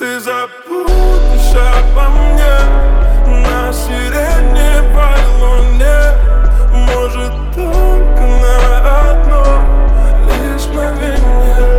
Ты забудешь обо мне на сиреневой луне. Может, только на одно лишь мгновение,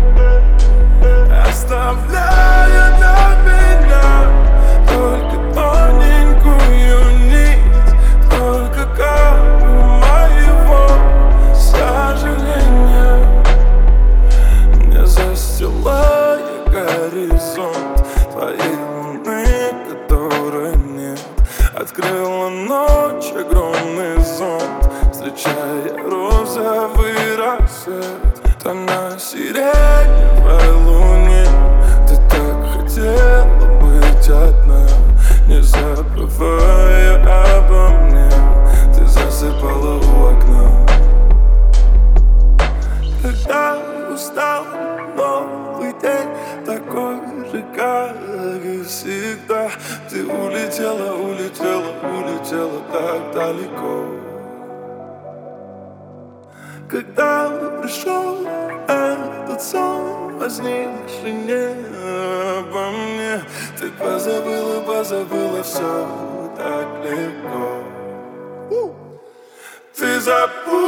оставляя на меня только тоненькую нить, только каплю моего сожаления. Не застилая горизонт твоей луны, которой нет, открыла ночь огромный зонт, встречая розовый рассвет. Там на сиреневой луне ты так хотела быть одна, не забывая обо мне. Ты засыпала у окна. Когда устал новый день, такой же, как и всегда, ты улетела, улетела, улетела так далеко. Когда пришел этот сон, возникший не обо мне, ты позабыла, позабыла все так легко. Ты забыла